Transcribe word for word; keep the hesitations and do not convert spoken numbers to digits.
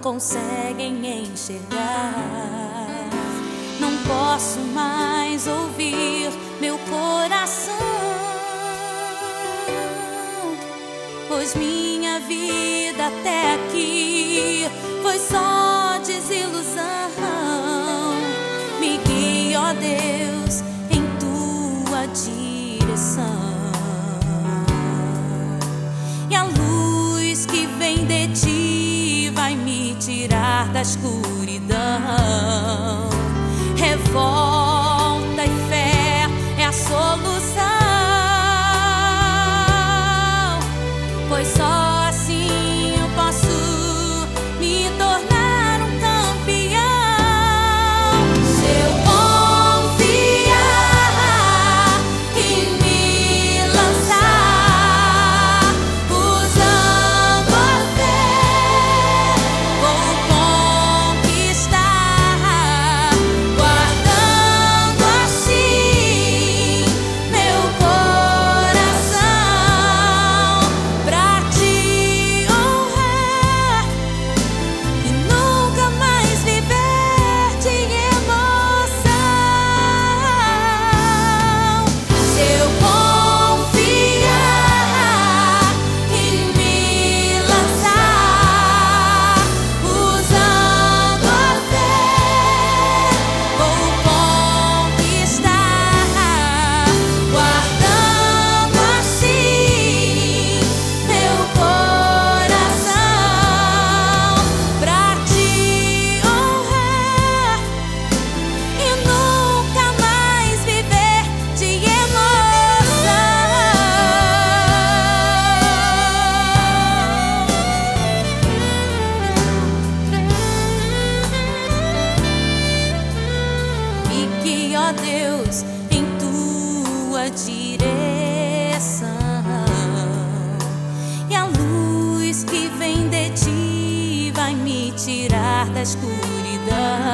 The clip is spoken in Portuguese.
conseguem enxergar. Não posso mais ouvir meu coração, pois minha vida até aqui foi só desilusão. Me guia, ó Deus, em tua direção, e a luz que vem de ti vai me tirar da escuridão. Revolta e fé é a solução, pois só assim eu posso me tornar um campeão. Se eu confiar e me lançar, usando a fé, vou conquistar, guardando assim meu coração pra te honrar e nunca mais viver de emoção. Se eu confiar e me lançar, usando a fé, vou conquistar, guardando assim meu coração pra te honrar e nunca mais viver de emoção. Me guia, ó Deus, em tua direção, e a luz que vem de ti vai me tirar da escuridão.